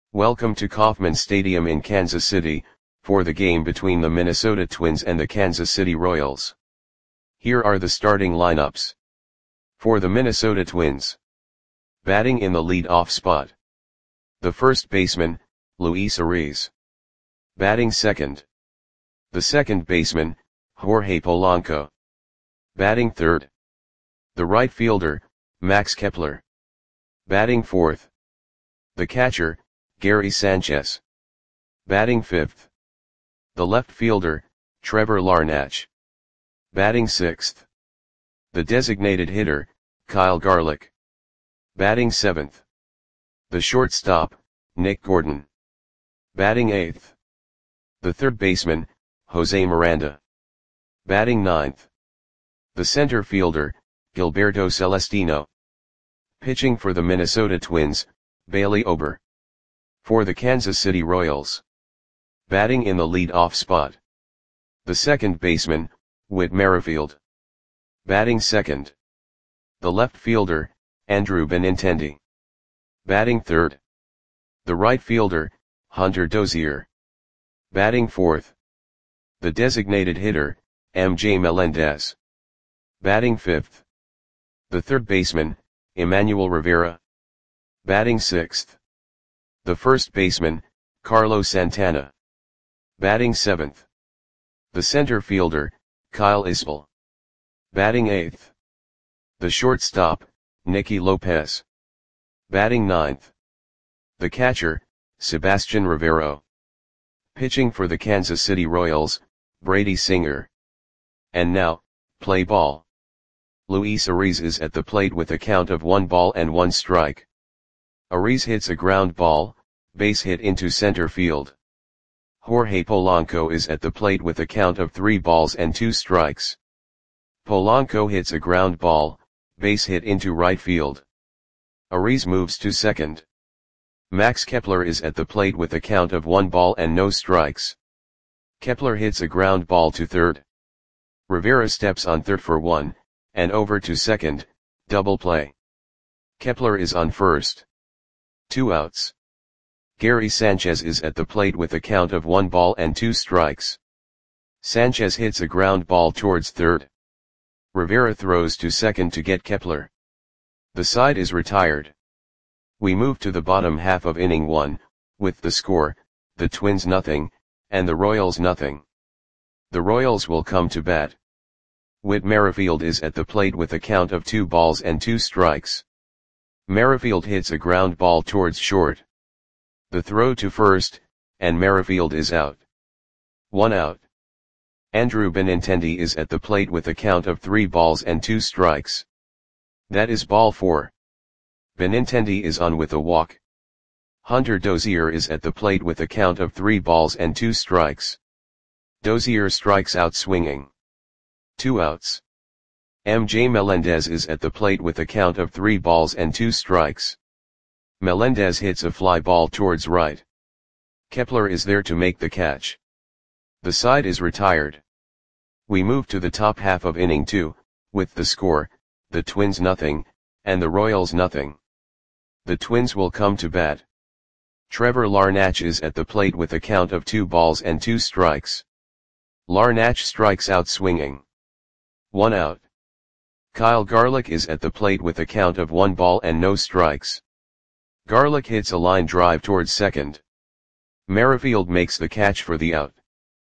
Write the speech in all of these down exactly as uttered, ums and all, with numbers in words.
Welcome to Kauffman Stadium in Kansas City, for the game between the Minnesota Twins and the Kansas City Royals. Here are the starting lineups. For the Minnesota Twins. Batting in the lead-off spot. The first baseman, Luis Arraez. Batting second. The second baseman, Jorge Polanco. Batting third. The right fielder, Max Kepler. Batting fourth. The catcher, Gary Sanchez. Batting fifth. The left fielder, Trevor Larnach. Batting sixth. The designated hitter, Kyle Garlick. Batting seventh. The shortstop, Nick Gordon. Batting eighth. The third baseman, Jose Miranda. Batting ninth. The center fielder, Gilberto Celestino. Pitching for the Minnesota Twins, Bailey Ober. For the Kansas City Royals. Batting in the lead-off spot. The second baseman, Whit Merrifield. Batting second. The left fielder, Andrew Benintendi. Batting third. The right fielder, Hunter Dozier. Batting fourth. The designated hitter, M J Melendez. Batting fifth. The third baseman, Emmanuel Rivera. Batting sixth. The first baseman, Carlos Santana. Batting seventh. The center fielder, Kyle Isbell. Batting eighth. The shortstop, Nicky Lopez. Batting ninth. The catcher, Sebastian Rivero. Pitching for the Kansas City Royals, Brady Singer. And now, play ball. Luis Arraez is at the plate with a count of one ball and one strike. Arraez hits a ground ball, base hit into center field. Jorge Polanco is at the plate with a count of three balls and two strikes. Polanco hits a ground ball, base hit into right field. Arraez moves to second. Max Kepler is at the plate with a count of one ball and no strikes. Kepler hits a ground ball to third. Rivera steps on third for one, and over to second, double play. Kepler is on first. Two outs. Gary Sanchez is at the plate with a count of one ball and two strikes. Sanchez hits a ground ball towards third. Rivera throws to second to get Kepler. The side is retired. We move to the bottom half of inning one, with the score, the Twins nothing, and the Royals nothing. The Royals will come to bat. Whit Merrifield is at the plate with a count of two balls and two strikes. Merrifield hits a ground ball towards short. The throw to first, and Merrifield is out. One out. Andrew Benintendi is at the plate with a count of three balls and two strikes. That is ball four. Benintendi is on with a walk. Hunter Dozier is at the plate with a count of three balls and two strikes. Dozier strikes out swinging. Two outs. M J Melendez is at the plate with a count of three balls and two strikes. Melendez hits a fly ball towards right. Kepler is there to make the catch. The side is retired. We move to the top half of inning two, with the score, the Twins nothing, and the Royals nothing. The Twins will come to bat. Trevor Larnach is at the plate with a count of two balls and two strikes. Larnach strikes out swinging. One out. Kyle Garlick is at the plate with a count of one ball and no strikes. Garlick hits a line drive towards second. Merrifield makes the catch for the out.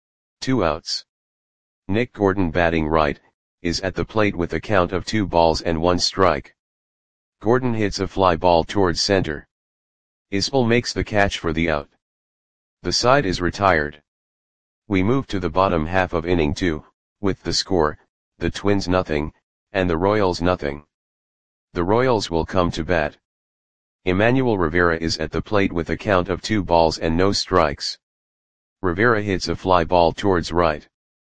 Two outs. Nick Gordon, batting right, is at the plate with a count of two balls and one strike. Gordon hits a fly ball towards center. Isbell makes the catch for the out. The side is retired. We move to the bottom half of inning two, with the score, the Twins nothing, and the Royals nothing. The Royals will come to bat. Emmanuel Rivera is at the plate with a count of two balls and no strikes. Rivera hits a fly ball towards right.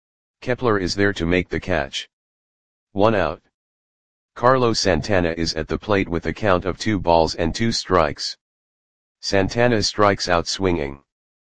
Kepler is there to make the catch. One out. Carlos Santana is at the plate with a count of two balls and two strikes. Santana strikes out swinging.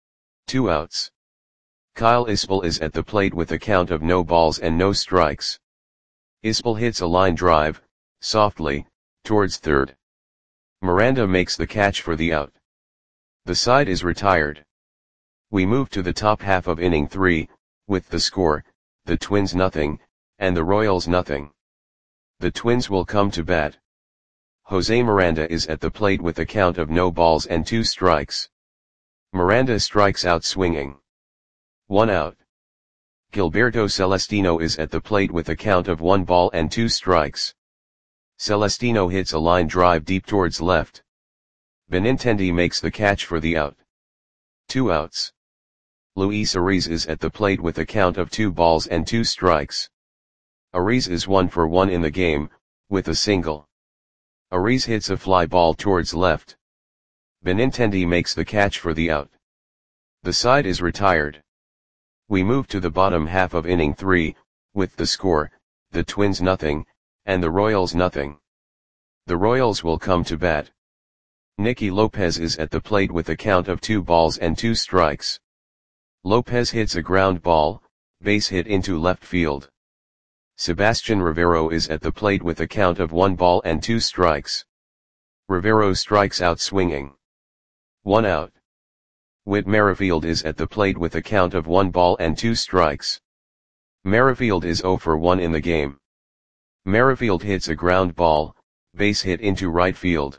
Two outs. Kyle Isbell is at the plate with a count of no balls and no strikes. Isbell hits a line drive, softly, towards third. Miranda makes the catch for the out. The side is retired. We move to the top half of inning three, with the score, the Twins nothing, and the Royals nothing. The Twins will come to bat. Jose Miranda is at the plate with a count of no balls and two strikes. Miranda strikes out swinging. One out. Gilberto Celestino is at the plate with a count of one ball and two strikes. Celestino hits a line drive deep towards left. Benintendi makes the catch for the out. Two outs. Luis Ariz is at the plate with a count of two balls and two strikes. Ariz is one for one in the game, with a single. Ariz hits a fly ball towards left. Benintendi makes the catch for the out. The side is retired. We move to the bottom half of inning three, with the score, the Twins nothing, and the Royals nothing. The Royals will come to bat. Nicky Lopez is at the plate with a count of two balls and two strikes. Lopez hits a ground ball, base hit into left field. Sebastian Rivero is at the plate with a count of one ball and two strikes. Rivero strikes out swinging. One out. Whit Merrifield is at the plate with a count of one ball and two strikes. Merrifield is zero for one in the game. Merrifield hits a ground ball, base hit into right field.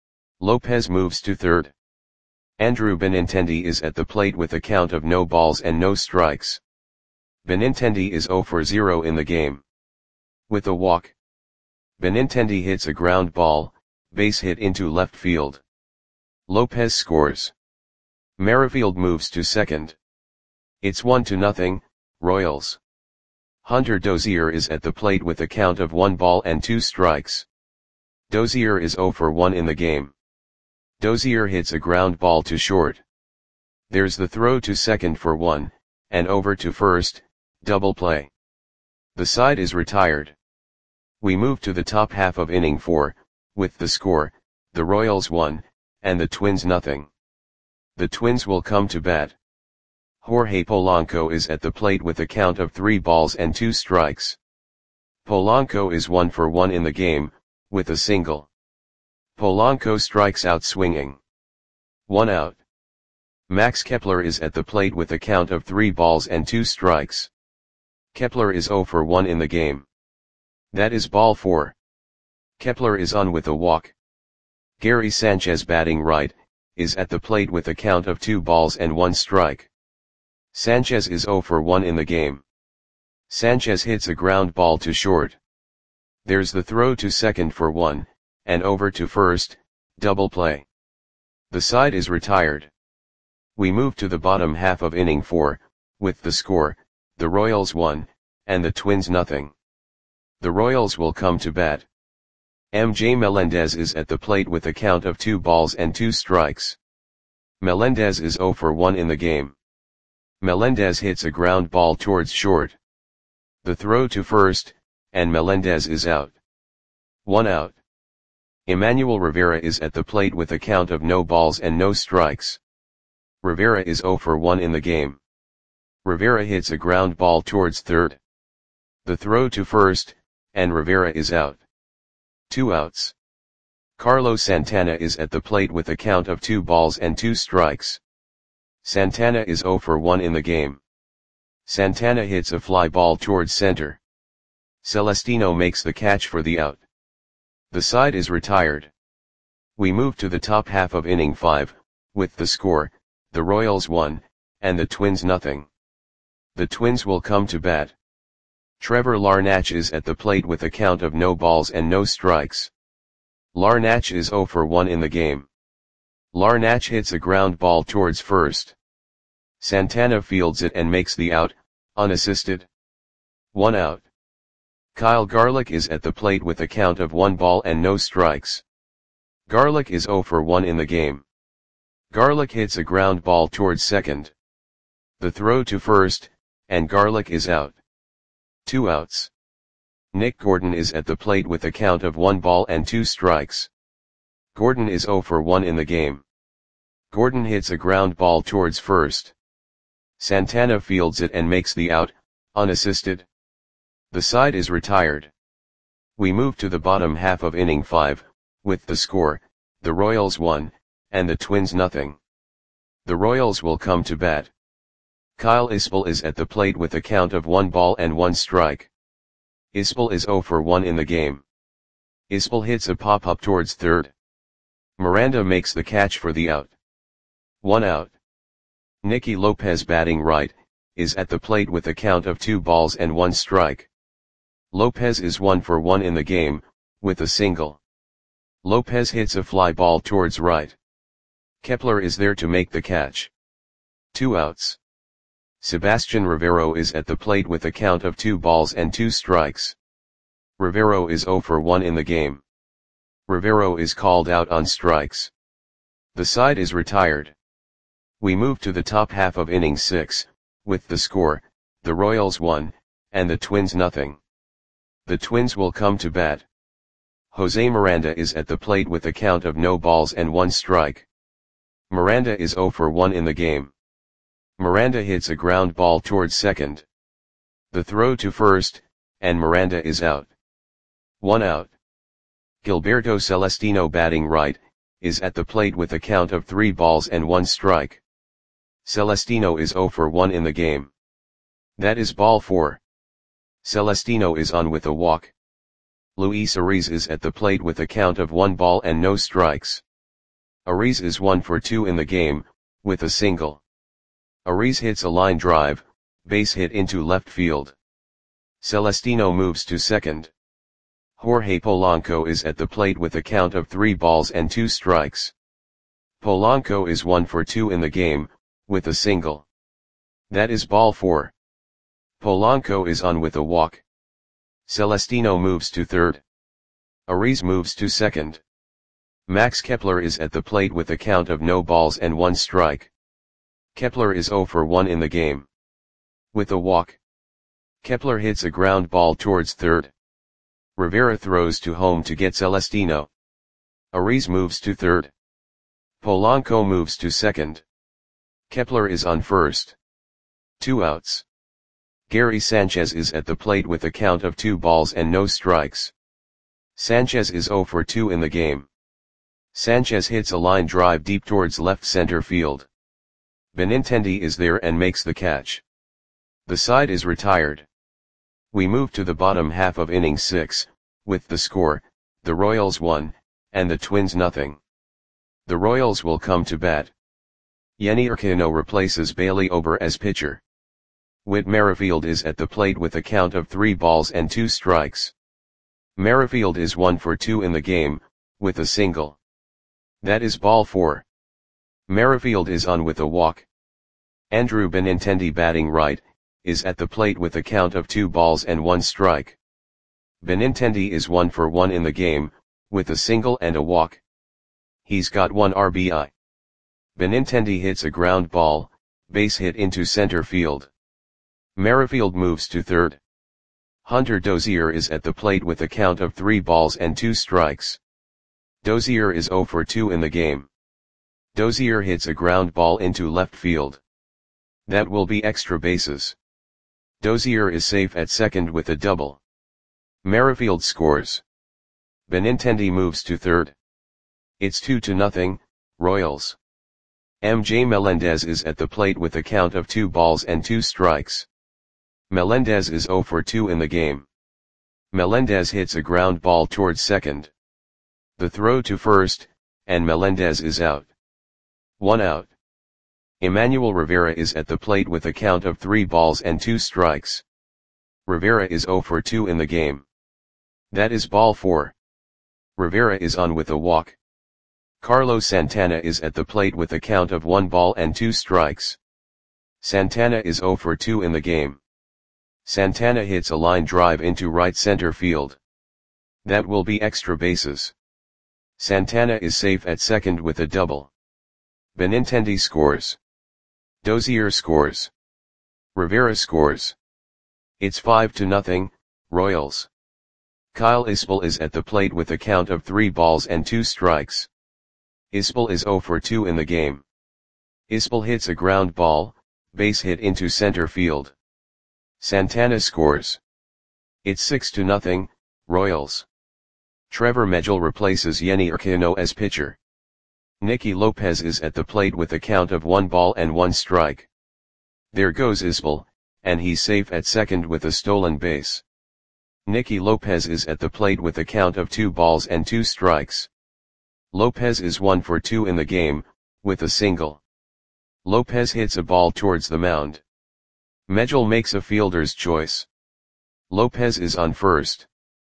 Lopez moves to third. Andrew Benintendi is at the plate with a count of no balls and no strikes. Benintendi is zero for zero in the game. With a walk. Benintendi hits a ground ball, base hit into left field. Lopez scores. Merrifield moves to second. It's one to nothing, Royals. Hunter Dozier is at the plate with a count of one ball and two strikes. Dozier is zero for one in the game. Dozier hits a ground ball to short. There's the throw to second for one, and over to first, double play. The side is retired. We move to the top half of inning four, with the score, the Royals one, and the Twins nothing. The Twins will come to bat. Jorge Polanco is at the plate with a count of three balls and two strikes. Polanco is one for one in the game, with a single. Polanco strikes out swinging. One out. Max Kepler is at the plate with a count of three balls and two strikes. Kepler is zero for one in the game. That is ball four. Kepler is on with a walk. Gary Sanchez, batting right, is at the plate with a count of two balls and one strike. Sanchez is zero for one in the game. Sanchez hits a ground ball to short. There's the throw to second for one, and over to first, double play. The side is retired. We move to the bottom half of inning four, with the score, the Royals one, and the Twins nothing. The Royals will come to bat. M J Melendez is at the plate with a count of two balls and two strikes. Melendez is zero for one in the game. Melendez hits a ground ball towards short. The throw to first, and Melendez is out. One out. Emmanuel Rivera is at the plate with a count of no balls and no strikes. Rivera is zero for one in the game. Rivera hits a ground ball towards third. The throw to first, and Rivera is out. Two outs. Carlos Santana is at the plate with a count of two balls and two strikes. Santana is zero for one in the game. Santana hits a fly ball towards center. Celestino makes the catch for the out. The side is retired. We move to the top half of inning five, with the score, the Royals one, and the Twins nothing. The Twins will come to bat. Trevor Larnach is at the plate with a count of no balls and no strikes. Larnach is zero for one in the game. Larnach hits a ground ball towards first. Santana fields it and makes the out, unassisted. One out. Kyle Garlick is at the plate with a count of one ball and no strikes. Garlick is zero for one in the game. Garlick hits a ground ball towards second. The throw to first, and Garlick is out. Two outs. Nick Gordon is at the plate with a count of one ball and two strikes. Gordon is zero for one in the game. Gordon hits a ground ball towards first. Santana fields it and makes the out, unassisted. The side is retired. We move to the bottom half of inning five, with the score, the Royals one, and the Twins nothing. The Royals will come to bat. Kyle Isbell is at the plate with a count of one ball and one strike. Isbell is zero for one in the game. Isbell hits a pop-up towards third. Miranda makes the catch for the out. One out. Nicky Lopez, batting right, is at the plate with a count of two balls and one strike. Lopez is one for one in the game, with a single. Lopez hits a fly ball towards right. Kepler is there to make the catch. Two outs. Sebastian Rivero is at the plate with a count of two balls and two strikes. Rivero is zero for one in the game. Rivero is called out on strikes. The side is retired. We move to the top half of inning six, with the score, the Royals one, and the Twins nothing. The Twins will come to bat. Jose Miranda is at the plate with a count of no balls and one strike. Miranda is zero for one in the game. Miranda hits a ground ball towards second. The throw to first, and Miranda is out. One out. Gilberto Celestino, batting right, is at the plate with a count of three balls and one strike. Celestino is zero for one in the game. That is ball four. Celestino is on with a walk. Luis Ariz is at the plate with a count of one ball and no strikes. Ariz is one for two in the game, with a single. Ariz hits a line drive, base hit into left field. Celestino moves to second. Jorge Polanco is at the plate with a count of three balls and two strikes. Polanco is one for two in the game, with a single. That is ball four. Polanco is on with a walk. Celestino moves to third. Ariz moves to second. Max Kepler is at the plate with a count of no balls and one strike. Kepler is zero for one in the game. With a walk. Kepler hits a ground ball towards third. Rivera throws to home to get Celestino. Ariz moves to third. Polanco moves to second. Kepler is on first. Two outs. Gary Sanchez is at the plate with a count of two balls and no strikes. Sanchez is zero for two in the game. Sanchez hits a line drive deep towards left center field. Benintendi is there and makes the catch. The side is retired. We move to the bottom half of inning six, with the score, the Royals one, and the Twins nothing. The Royals will come to bat. Yenny Urquiano replaces Bailey Ober as pitcher. Whit Merrifield is at the plate with a count of three balls and two strikes. Merrifield is one for two in the game, with a single. That is ball four. Merrifield is on with a walk. Andrew Benintendi, batting right, is at the plate with a count of two balls and one strike. Benintendi is one for one in the game, with a single and a walk. He's got one R B I. Benintendi hits a ground ball, base hit into center field. Merrifield moves to third. Hunter Dozier is at the plate with a count of three balls and two strikes. Dozier is zero for two in the game. Dozier hits a ground ball into left field. That will be extra bases. Dozier is safe at second with a double. Merrifield scores. Benintendi moves to third. It's two to nothing, Royals. M J Melendez is at the plate with a count of two balls and two strikes. Melendez is zero for two in the game. Melendez hits a ground ball towards second. The throw to first, and Melendez is out. One out. Emmanuel Rivera is at the plate with a count of three balls and two strikes. Rivera is zero for two in the game. That is ball four. Rivera is on with a walk. Carlos Santana is at the plate with a count of one ball and two strikes. Santana is zero for two in the game. Santana hits a line drive into right center field. That will be extra bases. Santana is safe at second with a double. Benintendi scores. Dozier scores. Rivera scores. It's five to nothing, Royals. Kyle Isbell is at the plate with a count of three balls and two strikes. Isbell is zero for two in the game. Isbell hits a ground ball, base hit into center field. Santana scores. It's six to nothing, Royals. Trevor Megill replaces Yenny Urquiano as pitcher. Nicky Lopez is at the plate with a count of one ball and one strike. There goes Isbell, and he's safe at second with a stolen base. Nicky Lopez is at the plate with a count of two balls and two strikes. Lopez is one for two in the game, with a single. Lopez hits a ball towards the mound. Medjol makes a fielder's choice. Lopez is on first.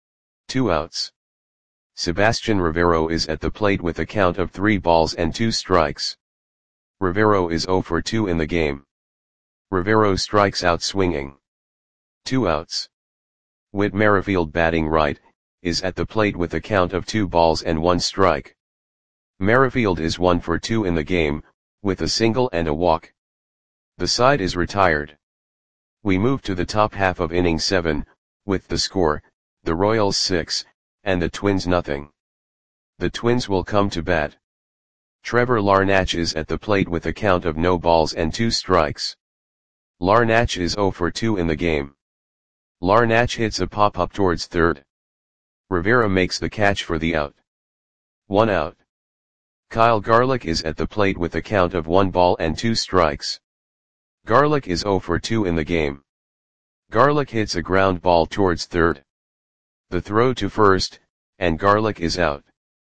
Two outs. Sebastian Rivero is at the plate with a count of three balls and two strikes. Rivero is zero for two in the game. Rivero strikes out swinging. Two outs. Whit Merrifield, batting right, is at the plate with a count of two balls and one strike. Merrifield is one for two in the game, with a single and a walk. The side is retired. We move to the top half of inning seven, with the score, the Royals six, and the Twins nothing. The Twins will come to bat. Trevor Larnach is at the plate with a count of no balls and two strikes. Larnach is zero for two in the game. Larnach hits a pop-up towards third. Rivera makes the catch for the out. One out. Kyle Garlick is at the plate with a count of one ball and two strikes. Garlick is zero for two in the game. Garlick hits a ground ball towards third. The throw to first, and Garlick is out.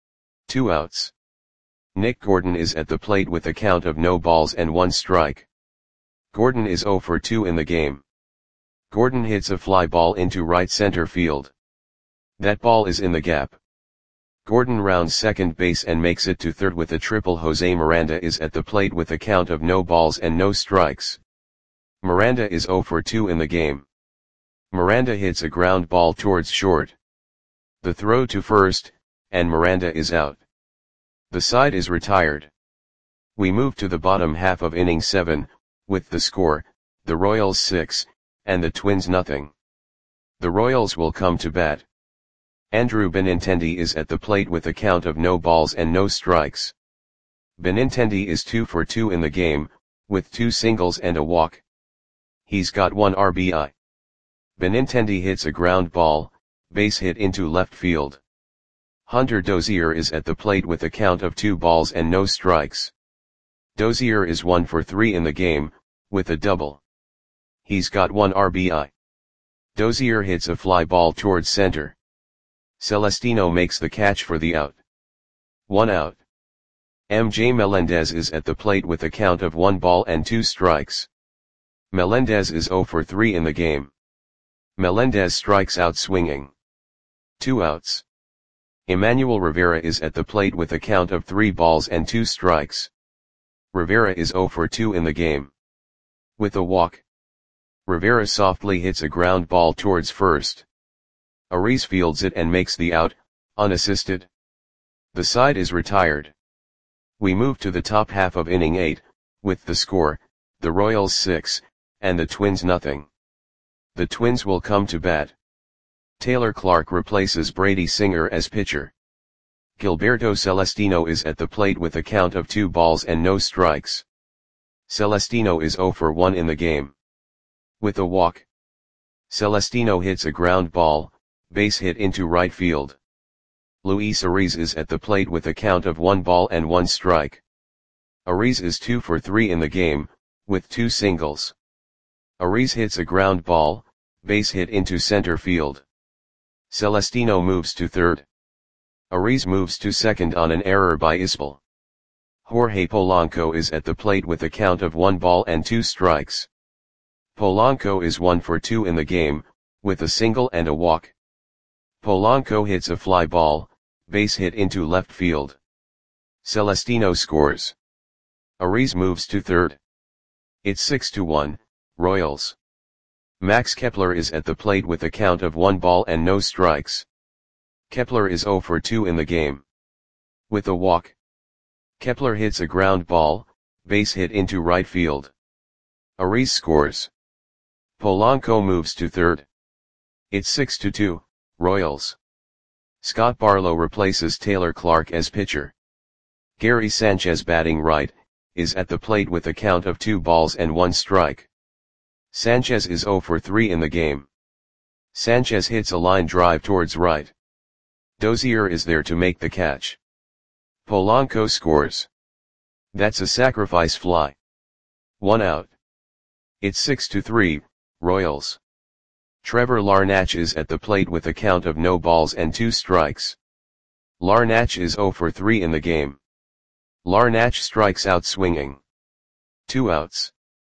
Two outs. Nick Gordon is at the plate with a count of no balls and one strike. Gordon is zero for two in the game. Gordon hits a fly ball into right center field. That ball is in the gap. Gordon rounds second base and makes it to third with a triple. Jose Miranda is at the plate with a count of no balls and no strikes. Miranda is zero for two in the game. Miranda hits a ground ball towards short. The throw to first, and Miranda is out. The side is retired. We move to the bottom half of inning seven, with the score, the Royals six, and the Twins nothing. The Royals will come to bat. Andrew Benintendi is at the plate with a count of no balls and no strikes. Benintendi is two for two in the game, with two singles and a walk. He's got one R B I. Benintendi hits a ground ball, base hit into left field. Hunter Dozier is at the plate with a count of two balls and no strikes. Dozier is one for three in the game, with a double. He's got one R B I. Dozier hits a fly ball towards center. Celestino makes the catch for the out. One out. M J Melendez is at the plate with a count of one ball and two strikes. Melendez is zero for three in the game. Melendez strikes out swinging. Two outs. Emmanuel Rivera is at the plate with a count of three balls and two strikes. Rivera is zero for two in the game. With a walk. Rivera softly hits a ground ball towards first. Ariz fields it and makes the out, unassisted. The side is retired. We move to the top half of inning eight, with the score, the Royals six, and the Twins nothing. The Twins will come to bat. Taylor Clark replaces Brady Singer as pitcher. Gilberto Celestino is at the plate with a count of two balls and no strikes. Celestino is zero for one in the game. With a walk. Celestino hits a ground ball, base hit into right field. Luis Ariz is at the plate with a count of one ball and one strike. Ariz is two for three in the game, with two singles. Ariz hits a ground ball, base hit into center field. Celestino moves to third. Ariz moves to second on an error by Isbell. Jorge Polanco is at the plate with a count of one ball and two strikes. Polanco is one for two in the game, with a single and a walk. Polanco hits a fly ball, base hit into left field. Celestino scores. Ariz moves to third. It's six to one, Royals. Max Kepler is at the plate with a count of one ball and no strikes. Kepler is zero for two in the game. With a walk. Kepler hits a ground ball, base hit into right field. Ariz scores. Polanco moves to third. It's six to two, Royals. Scott Barlow replaces Taylor Clark as pitcher. Gary Sanchez, batting right, is at the plate with a count of two balls and one strike. Sanchez is zero for three in the game. Sanchez hits a line drive towards right. Dozier is there to make the catch. Polanco scores. That's a sacrifice fly. One out. It's six to three, Royals. Trevor Larnach is at the plate with a count of no balls and two strikes. Larnach is zero for three in the game. Larnach strikes out swinging. Two outs.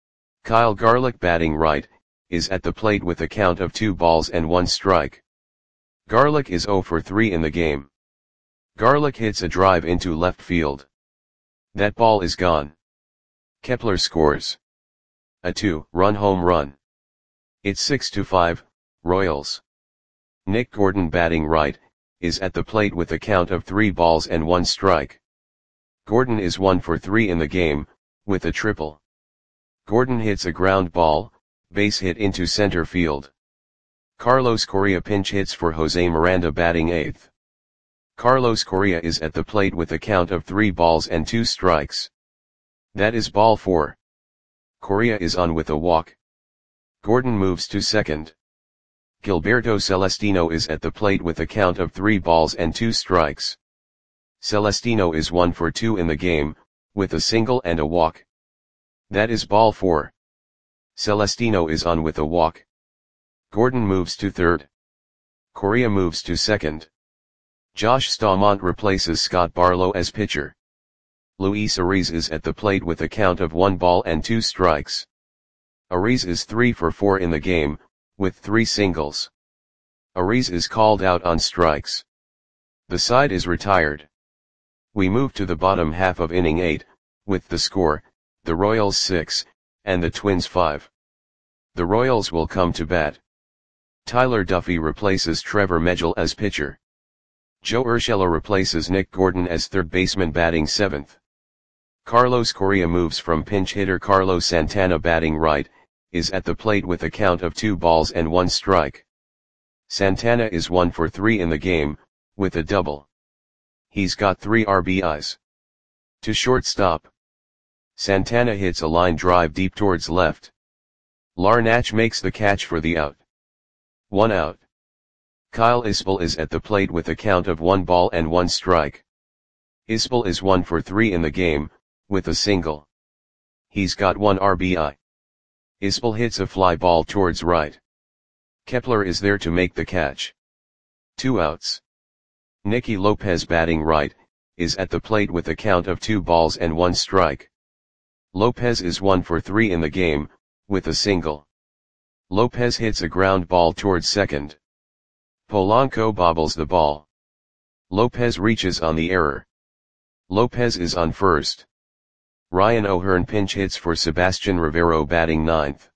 Kyle Garlick, batting right, is at the plate with a count of two balls and one strike. Garlick is zero for three in the game. Garlick hits a drive into left field. That ball is gone. Kepler scores a two-run home run. It's six to five, Royals. Nick Gordon, batting right, is at the plate with a count of three balls and one strike. Gordon is one for three in the game, with a triple. Gordon hits a ground ball, base hit into center field. Carlos Correa pinch hits for Jose Miranda, batting eighth. Carlos Correa is at the plate with a count of three balls and two strikes. That is ball four. Correa is on with a walk. Gordon moves to second. Gilberto Celestino is at the plate with a count of three balls and two strikes. Celestino is one for two in the game, with a single and a walk. That is ball four. Celestino is on with a walk. Gordon moves to third. Correa moves to second. Josh Staumont replaces Scott Barlow as pitcher. Luis Ariz is at the plate with a count of one ball and two strikes. Ariz is three for four in the game, with three singles. Ariz is called out on strikes. The side is retired. We move to the bottom half of inning eight, with the score, the Royals six, and the Twins five. The Royals will come to bat. Tyler Duffy replaces Trevor Megill as pitcher. Joe Urshela replaces Nick Gordon as third baseman, batting seventh. Carlos Correa moves from pinch hitter. Carlos Santana, batting right, is at the plate with a count of two balls and one strike. Santana is one for three in the game, with a double. He's got three R B Is. To shortstop. Santana hits a line drive deep towards left. Larnach makes the catch for the out. One out. Kyle Isbell is at the plate with a count of one ball and one strike. Isbell is one for three in the game, with a single. He's got one R B I. Isbell hits a fly ball towards right. Kepler is there to make the catch. Two outs. Nicky Lopez, batting right, is at the plate with a count of two balls and one strike. Lopez is one for three in the game, with a single. Lopez hits a ground ball towards second. Polanco bobbles the ball. Lopez reaches on the error. Lopez is on first. Ryan O'Hearn pinch hits for Sebastian Rivero, batting ninth.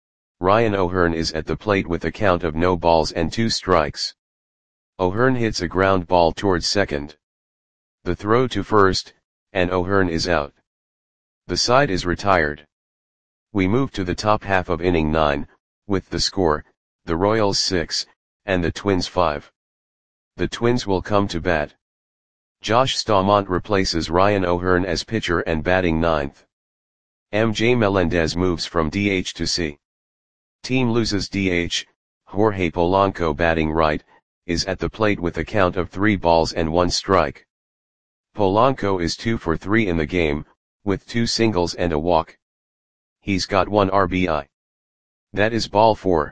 Ryan O'Hearn is at the plate with a count of no balls and two strikes. O'Hearn hits a ground ball towards second. The throw to first, and O'Hearn is out. The side is retired. We move to the top half of inning nine, with the score, the Royals six, and the Twins five. The Twins will come to bat. Josh Staumont replaces Ryan O'Hearn as pitcher and batting ninth. M J Melendez moves from D H to C. Team loses D H, Jorge Polanco, batting right, is at the plate with a count of three balls and one strike. Polanco is two for three in the game, with two singles and a walk. He's got one R B I. That is ball four.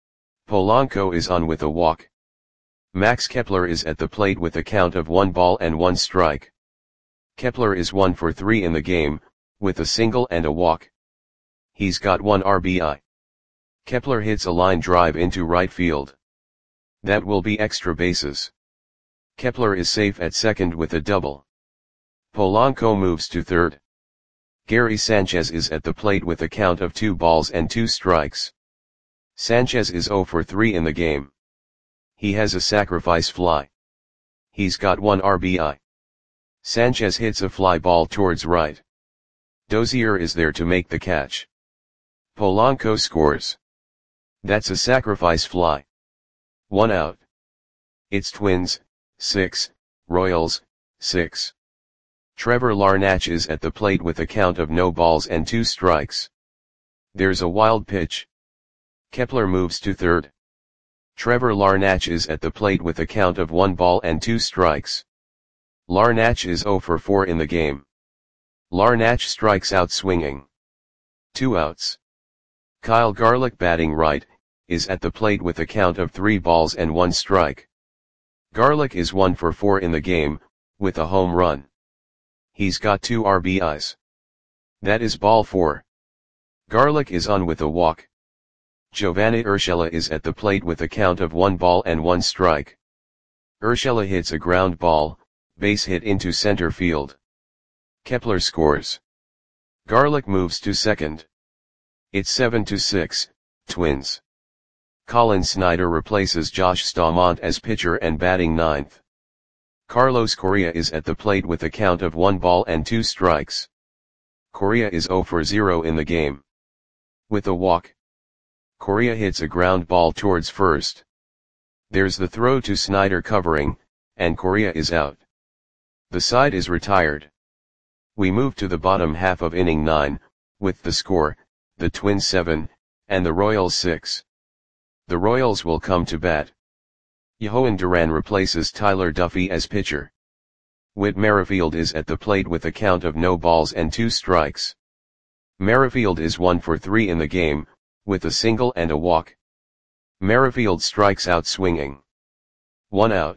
Polanco is on with a walk. Max Kepler is at the plate with a count of one ball and one strike. Kepler is one for three in the game, with a single and a walk. He's got one R B I. Kepler hits a line drive into right field. That will be extra bases. Kepler is safe at second with a double. Polanco moves to third. Gary Sanchez is at the plate with a count of two balls and two strikes. Sanchez is zero for three in the game. He has a sacrifice fly. He's got one R B I. Sanchez hits a fly ball towards right. Dozier is there to make the catch. Polanco scores. That's a sacrifice fly. One out. It's Twins, six, Royals, six. Trevor Larnach is at the plate with a count of no balls and two strikes. There's a wild pitch. Kepler moves to third. Trevor Larnach is at the plate with a count of one ball and two strikes. Larnach is zero for four in the game. Larnach strikes out swinging. Two outs. Kyle Garlick batting right, is at the plate with a count of three balls and one strike. Garlick is one for four in the game, with a home run. He's got two R B Is. That is ball four. Garlick is on with a walk. Giovanni Urshela is at the plate with a count of one ball and one strike. Urshela hits a ground ball, base hit into center field. Kepler scores. Garlick moves to second. It's seven to six, Twins. Colin Snyder replaces Josh Staumont as pitcher and batting ninth. Carlos Correa is at the plate with a count of one ball and two strikes. Correa is zero for zero in the game. With a walk, Correa hits a ground ball towards first. There's the throw to Snyder covering, and Correa is out. The side is retired. We move to the bottom half of inning nine, with the score, the Twins seven, and the Royals six. The Royals will come to bat. Yohan Duran replaces Tyler Duffy as pitcher. Whit Merrifield is at the plate with a count of no balls and two strikes. Merrifield is one for three in the game, with a single and a walk. Merrifield strikes out swinging. One out.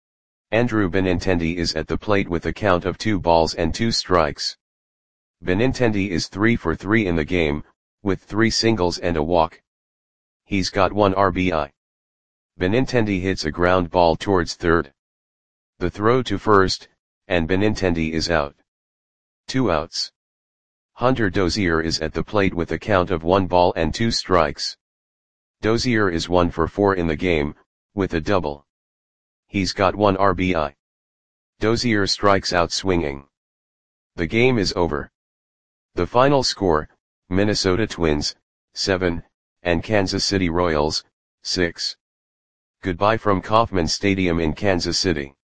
Andrew Benintendi is at the plate with a count of two balls and two strikes. Benintendi is three for three in the game, with three singles and a walk. He's got one R B I. Benintendi hits a ground ball towards third. The throw to first, and Benintendi is out. Two outs. Hunter Dozier is at the plate with a count of one ball and two strikes. Dozier is one for four in the game, with a double. He's got one R B I. Dozier strikes out swinging. The game is over. The final score, Minnesota Twins, seven, and Kansas City Royals, six. Goodbye from Kauffman Stadium in Kansas City.